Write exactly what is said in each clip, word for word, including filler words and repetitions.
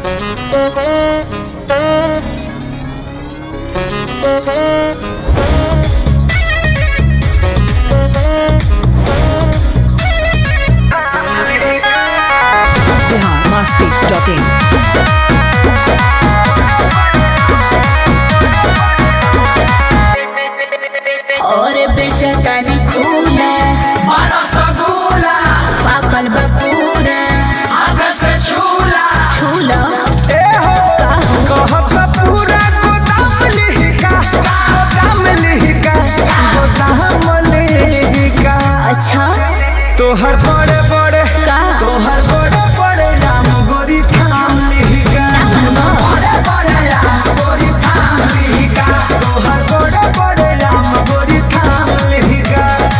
Masti dot in. और बेचा जानी खूला मारा सगुला पाकल बपूरा हाथ से छूला छूला ए हो कहत पूरा गोदाम लिहिका गोदाम लिहिका गोदाम लिहिका। अच्छा तोहर बड़े बड़े का तोहर बड़े बड़े राम गोरी थाम लिहिका बड़े बड़े राम गोरी थाम लिहिका तोहर बड़े बड़े राम गोरी थाम लिहिका।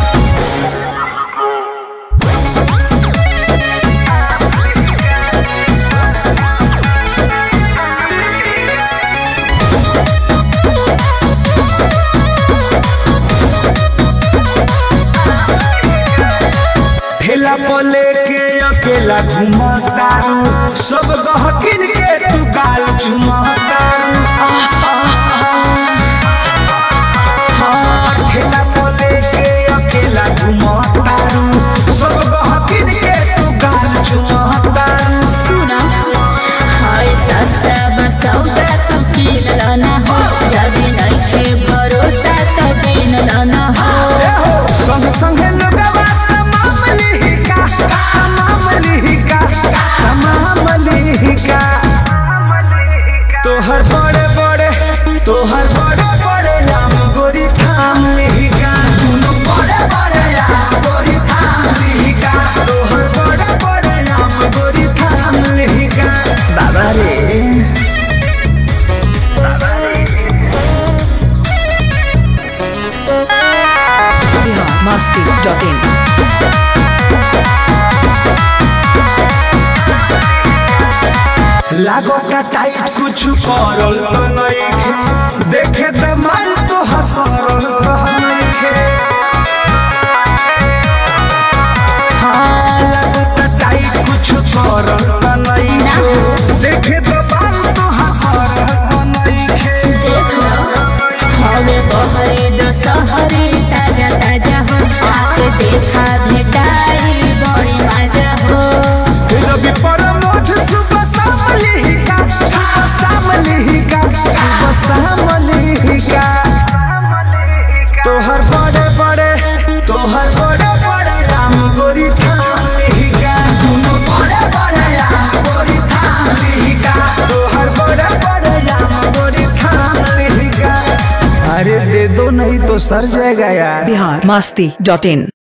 ठेला पले के अकेला घुमतारू सब गहकिन के तू गाल चुमतारू। हाँ ठेला पले के अकेला घुमतारू सब गहकिन के तू गाल चुमतारू। सुना हाय सस्ता बसौदा तू किन लाना हो जदी नहीं के भरोसा तो दिन लाना हो ए हो संग संग लगवा तमाम लिहिका तमाम लिहिका तमाम लिहिका। तोहर बड़े बड़े तोहर बड़े बड़े राम गोरी थाम लिहिका दुनु बड़े बड़े राम गोरी थाम लिहिका तोहर बड़े बड़े राम गोरी थाम लिहिका। बाबा रे Masti dot in. लागोता टाइट कुछ करल तो नइखे देखे त माल तो हसरल तो नइखे। हाँ लागोता टाइट कुछ करल तो नइखे देखे त माल तो हसरल तो नइखे। देख लो हवे बहरे दो सहरे ताजा ताजा हो आके देखा भेटाई बड़ी मजा हो रवि परमोध सुबह शाम लिहिका सुबह शाम लिहिका सुबह शाम लिहिका। तोहर बड़े बड़े तोहर बड़े बड़े राम गोरी थाम लिहिका दुनु बड़े बड़े राम गोरी थाम लिहिका तोहर बड़े बड़े राम गोरी थाम लिहिका। अरे दे दो नहीं तो सर जाएगा यार। Bihar Masti dot in.